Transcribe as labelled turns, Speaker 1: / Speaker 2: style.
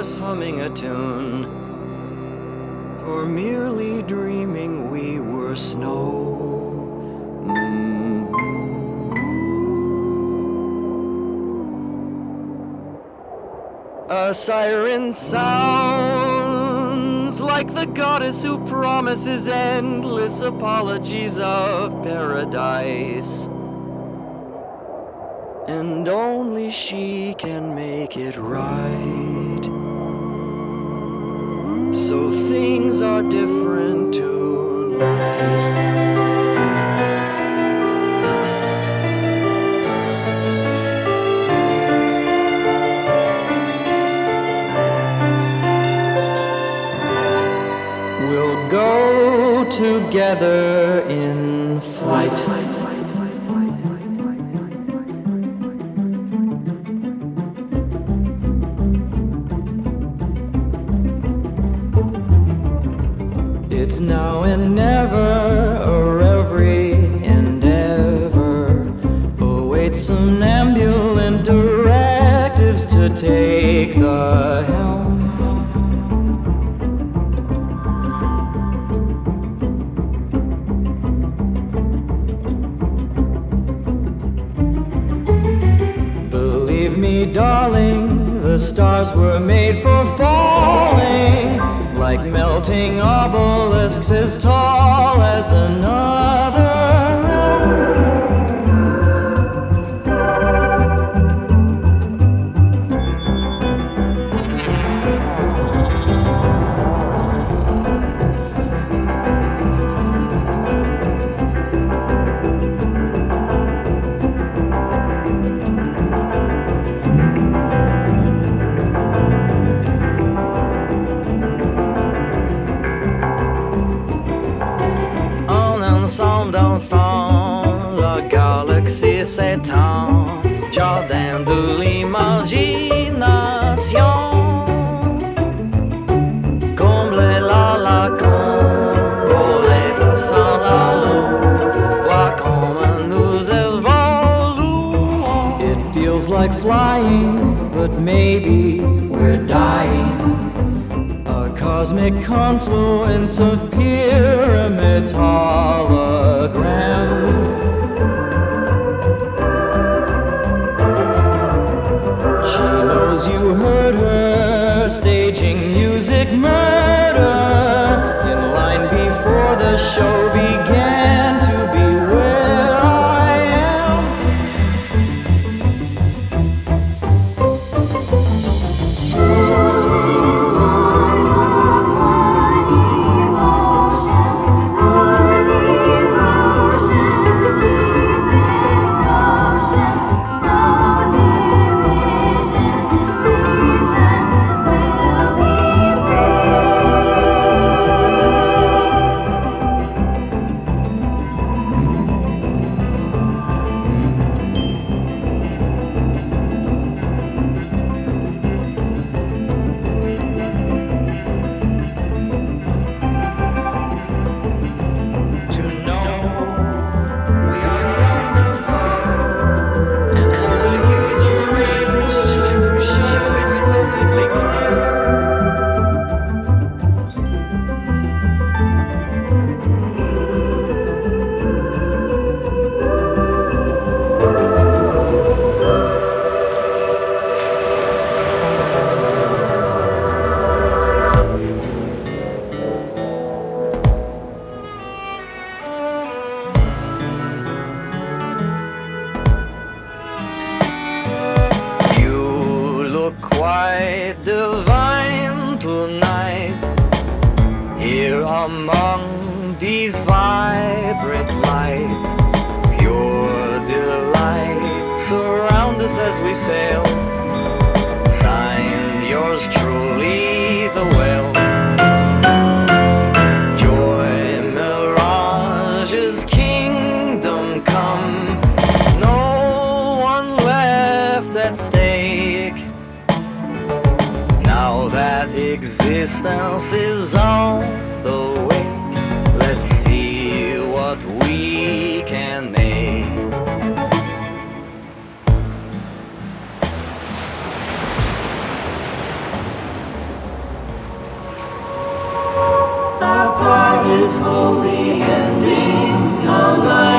Speaker 1: chorus humming a tune. For merely dreaming we were snow. A siren sounds like the goddess who promises endless apologies of paradise. And only she can make it right. So things are different tonight. We'll go together in flight. It's now and never, or every endeavor awaits some ambulant directives to take the helm. Believe me, darling, the stars were made for falling, like melting obelisks as tall as another realm. D'enfants, la galaxie s'étend, jardin de l'imagination. Comblez la lacune, voler sans la lune, voir comment nous évoluons. It feels like flying, but maybe we're dying. A cosmic confluence of pyramids hologram. She knows you heard her staging music murder in line before the show began to be where I am. Quite divine tonight, here among these vibrant lights. Pure delight surround us as we sail. Signed, yours truly, the whale. Joy mirages, kingdom come. No one left at stake. Now that existence is on the way, let's see what we can make.
Speaker 2: its holy ending, how life